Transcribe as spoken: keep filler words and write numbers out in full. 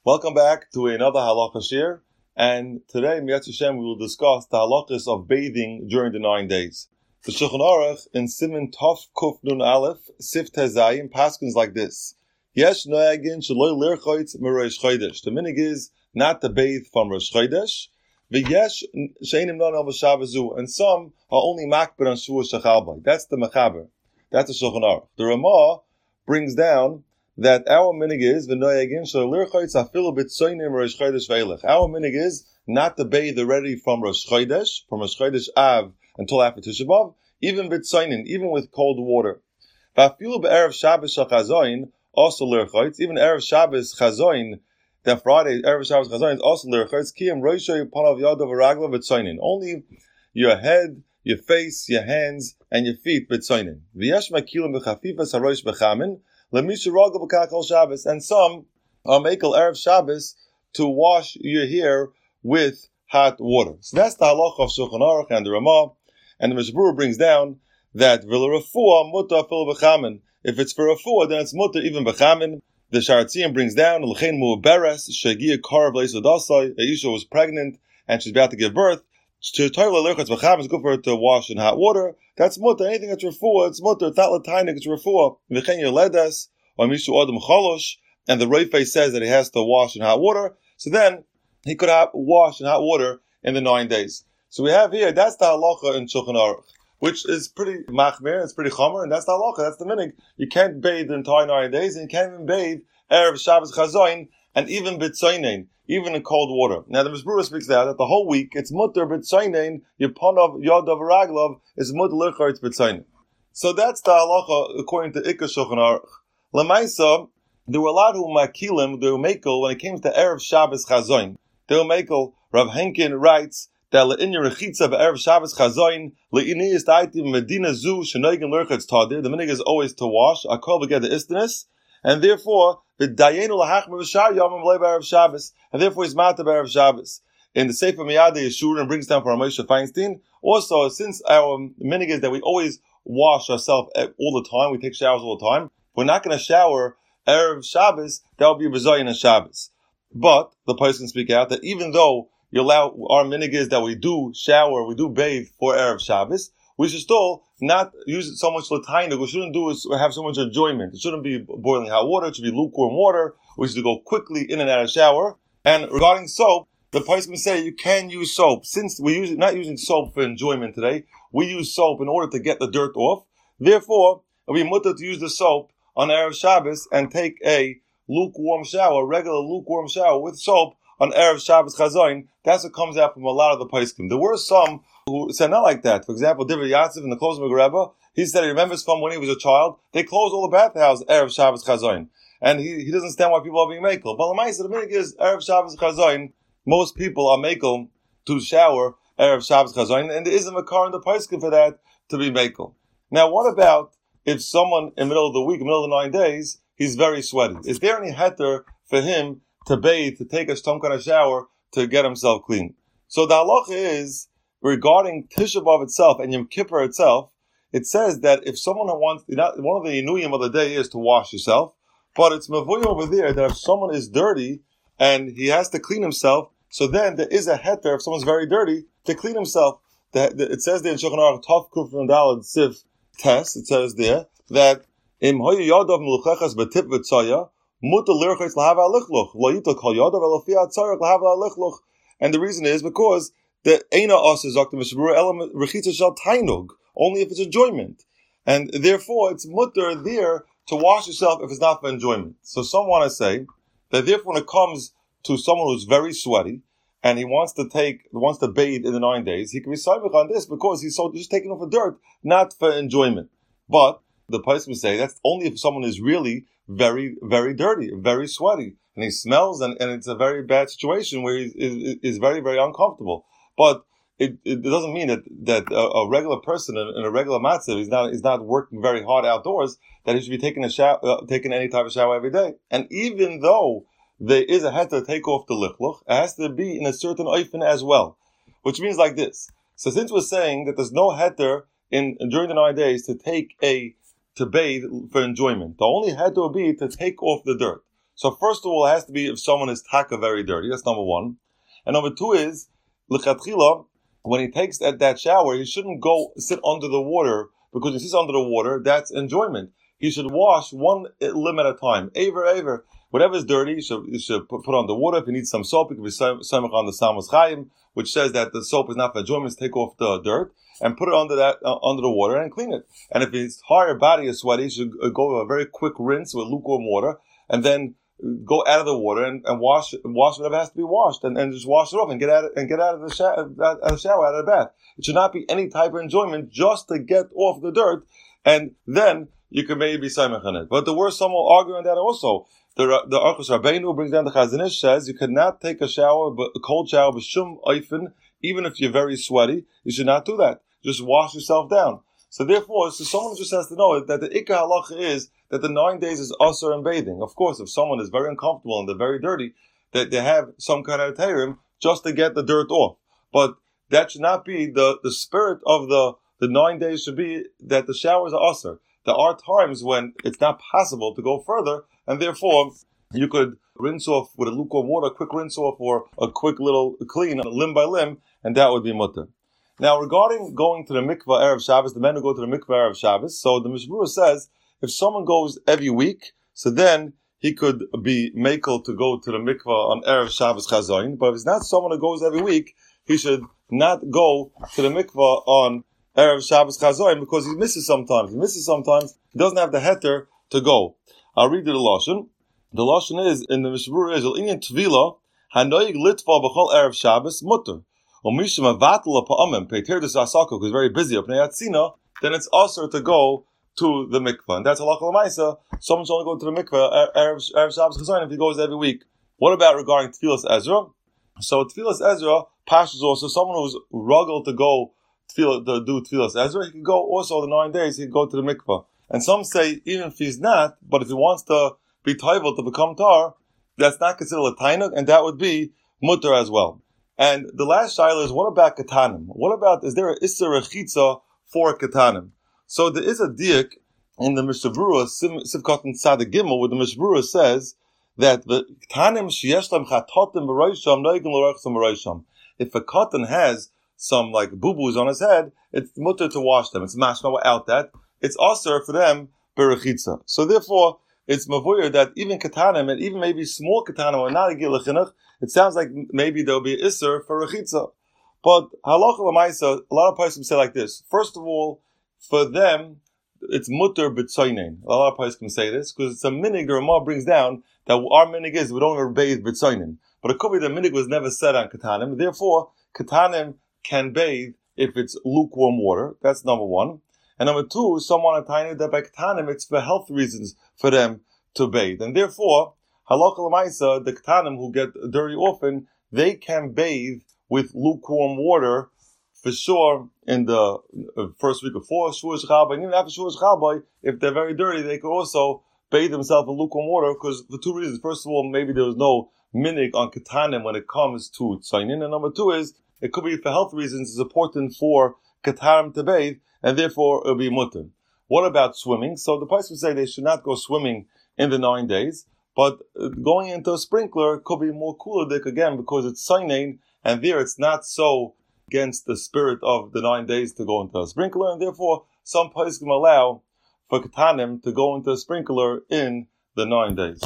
Welcome back to another halacha shir, and today, Mi'at Hashem, we will discuss the halachas of bathing during the nine days. The Shulchan Aruch in Siman Tov Kuf Nun Aleph Sif Tezayim paskins like this: Yesh noagin shaloi lirchoitz merosh chodesh. The minig is not to bathe from Rosh Chodesh. V'yesh sheinim non al v'shavazu, and some are only makbid on Shavuos Shechalbai. That's the Mechaber. That's the Shulchan Aruch. The Ramah brings down that our minig is v'noyagin shalirchoitz afilu b'tzoynim Rosh Chodesh ve'elech. Our minig is not to bathe already from Rosh Chodesh, from Rosh Chodesh Av until after Tisha B'av, even b'tzoynim, even with cold water. V'afilu b'erev Shabbos shachazoin also lirchoitz, even erev Shabbos chazoin, that Friday erev Shabbos chazoin is also lirchoitz. Kiyam roishay panav yadav v'raglav b'tzoynim. Only your head, your face, your hands, and your feet b'tzoynim. V'yesh makilim b'chafifas harosh b'chamin. And some are makel erev Shabbos to wash your hair with hot water. So that's the halacha of Shulchan Aruch and the Ramah. And the Mishnah Berurah brings down that v'lerafua mutar fil b'chamin. If it's for refuah, then it's mutar even b'chamin. The Sharatziim brings down l'chein mu'beres shegia karav leisodasai. Aisha was pregnant and she's about to give birth. To toilet lirchotz b'chamin is good for her to wash in hot water. That's mutar. Anything that's refuah, it's mutar. It's not latainik, it's refuah. V'chein yoledes or mishu adam chalosh, and the Reifei says that he has to wash in hot water. So then he could have wash in hot water in the nine days. So we have here, that's the halacha in Shulchan Aruch, which is pretty machmir, it's pretty chomer, and that's the halacha, that's the minig. You can't bathe the entire nine days, and you can't even bathe erev Shabbos chazoin, and even b'tzoynein, even in cold water. Now the Mishnah Berurah speaks out that the whole week it's mutter b'tzoynein, yipanav yadav raglov is mutter lirchotz b'tzoynein. So that's the halacha according to Ikar Shulchan Aruch. Lamaisa, there were a lot who makilim, they were makel when it came to erev Shabbos chazoin. They were makel. Rav Henkin writes that le'inya rechitza v'erev Shabbos chazoin le'ini is ta'iti medina zu shenoigin lirchotz tadir. The minig is always to wash. Akol v'ged the istinus, and therefore v'dayenu lahachmer v'shar yomim le'v erev Shabbos, and therefore he's matab erev Shabbos. In the Sefer Miyadei Yeshurun brings down from Moshe Feinstein. Also, since our minig is that we always wash ourselves all the time, we take showers all the time. We're not going to shower erev Shabbos. That will be B'zayin and Shabbos. But the person can speak out that even though you allow our minig is that we do shower, we do bathe for erev Shabbos, we should still not use it so much l'tainik. We shouldn't do it have so much enjoyment. It shouldn't be boiling hot water. It should be lukewarm water. We should go quickly in and out of shower. And regarding soap, the person say you can use soap. Since we're use, not using soap for enjoyment today, we use soap in order to get the dirt off. Therefore, we mutter to use the soap on erev Shabbos and take a lukewarm shower, a regular lukewarm shower with soap on erev Shabbos chazoin. That's what comes out from a lot of the poskim. There were some who said not like that. For example, Divrei Yatziv in the Closed Rebbe, he said he remembers from when he was a child, they closed all the bathhouses erev Shabbos chazoin, and he, he doesn't understand why people are being makel. But the Lamaisa, the minig is erev Shabbos chazoin. Most people are makel to shower erev Shabbos chazoin, and there isn't a car in the poskim for that to be makel. Now, what about if someone in the middle of the week, in the middle of the nine days, he's very sweaty? Is there any heter for him to bathe, to take a some kind of shower, to get himself clean? So the halacha is, regarding Tisha B'av itself and Yom Kippur itself, it says that if someone wants, one of the inuyim of the day is to wash yourself, but it's mavuyim over there that if someone is dirty and he has to clean himself, so then there is a heter, if someone's very dirty, to clean himself. The, the, it says there in Shulchan Aruch, Tov Kuf Nun Daled Sif Test, it says there that im hoyu yadav meluchachas betip v'tzaya mutar lirchotz lahava lichluch lo yitel kol yadav elafia tzarich lahava lichluch. And the reason is because the eina os is zakta mishabura elam rechitza shel tainug, only if it's enjoyment, and therefore it's mutar there to wash yourself if it's not for enjoyment. So some want to say that therefore when it comes to someone who's very sweaty and he wants to take, wants to bathe in the nine days, he can be saimich on this because he's so just taking off the dirt, not for enjoyment. But the person would say that's only if someone is really very, very dirty, very sweaty, and he smells, and, and it's a very bad situation where he's is, is very, very uncomfortable. But it, it doesn't mean that that a, a regular person in, in a regular matzav, he's not he's not working very hard outdoors, that he should be taking a shower, uh, taking any type of shower every day. And even though there is a heter to take off the lichluch, it has to be in a certain oifen as well. Which means like this. So since we're saying that there's no heter in during the nine days to take a to bathe for enjoyment, the only heter will be to take off the dirt. So first of all, it has to be if someone is taka very dirty. That's number one. And number two is, l'chatchila, when he takes that, that shower, he shouldn't go sit under the water, because if he sits under the water, that's enjoyment. He should wash one limb at a time. Aver, aver. Whatever is dirty, he should, he should put, put on the water. If he needs some soap, he can be samach on the Samos Chaim, which says that the soap is not for enjoyment, take off the dirt, and put it under that uh, under the water and clean it. And if his entire body is sweaty, he should go a very quick rinse with lukewarm water, and then go out of the water and, and wash wash whatever has to be washed, and, and just wash it off and get out of, and get out of the shower, out of the shower, out of the bath. It should not be any type of enjoyment just to get off the dirt, and then you can maybe be samech on it. But there were some arguing that also. The the Archos Rabbeinu brings down the Chazon Ish says you cannot take a shower, but a cold shower, b'shum oifen, even if you're very sweaty, you should not do that. Just wash yourself down. So therefore, so someone just has to know that the Ikka halacha is that the nine days is usher in bathing. Of course, if someone is very uncomfortable and they're very dirty, that they have some kind of terim just to get the dirt off. But that should not be the, the spirit of the, the nine days should be that the showers are usher. There are times when it's not possible to go further, and therefore you could rinse off with a lukewarm water, a quick rinse off, or a quick little clean, limb by limb, and that would be mutter. Now, regarding going to the mikvah Erev Shabbos, the men who go to the mikvah Erev Shabbos, so the Mishmur says, if someone goes every week, so then he could be makel to go to the mikvah on Erev Shabbos Chazayin, but if it's not someone who goes every week, he should not go to the mikvah on Erev Shabbos Chazayin, because he misses sometimes. He misses sometimes, he doesn't have the heter to go. I'll read you the Lashon. The Lashon is, in the Mishmur is, Inyan Tvila, Hanoig Litva B'chol Erev Shabbos Mutter. Or Mishma Vatla Pa'amim, Peter de Sasako, who's very busy up Neyatzina, then it's also to go to the mikvah. And that's halacha l'maisa. Someone should only go to the mikvah, Erev Shabbos Chazayin, if he goes every week. What about regarding Tfilas Ezra? So Tfilas Ezra, Pash is also someone who's rugged to go tefillah, to do Tfilas Ezra, he can go also the nine days, he can go to the mikvah. And some say, even if he's not, but if he wants to be taival, to become tar, that's not considered a tainuk, and that would be mutter as well. And the last shaila is, what about katanim? What about, is there a isser rechitza for katanim? So there is a diak in the Mishnah Berurah, Sivkot and Tzaddik Gimel, where the Mishnah Berurah says that the katanim sheyesh lam chatotim b'roisham noigim l'roichsam b'roisham. If a katan has some like boo-boos on his head, it's mutter to wash them. It's mashma without that. It's also for them berechitza. So therefore, it's mavoyer that even katanim, and even maybe small katanim, are not a gil chinuch. It sounds like maybe there'll be isser for rechitza. But halacha l'maisa, a lot of poskim say like this. First of all, for them, it's mutter b'tzoynein. A lot of poskim say this, because it's a minig the Ramah brings down, that our minig is, we don't ever bathe b'tzoynein. But it could be the minig was never said on katanim. Therefore, katanim can bathe if it's lukewarm water. That's number one. And number two, someone a tiny that by katanim, it's for health reasons for them to bathe. And therefore, halacha l'maisa, the katanim who get dirty often, they can bathe with lukewarm water for sure in the first week of four, Shuas Chabai, and even after Shuas Chabai, if they're very dirty, they could also bathe themselves in lukewarm water, because for two reasons. First of all, maybe there was no minig on katanim when it comes to tzainin, and number two is, it could be for health reasons, it's important for katanim to bathe, and therefore it'll be mutter. What about swimming? So the Poskim say they should not go swimming in the nine days, but going into a sprinkler could be more cooler dik again, because it's sainain, and there it's not so against the spirit of the nine days to go into a sprinkler, and therefore some Poskim allow for katanim to go into a sprinkler in the nine days.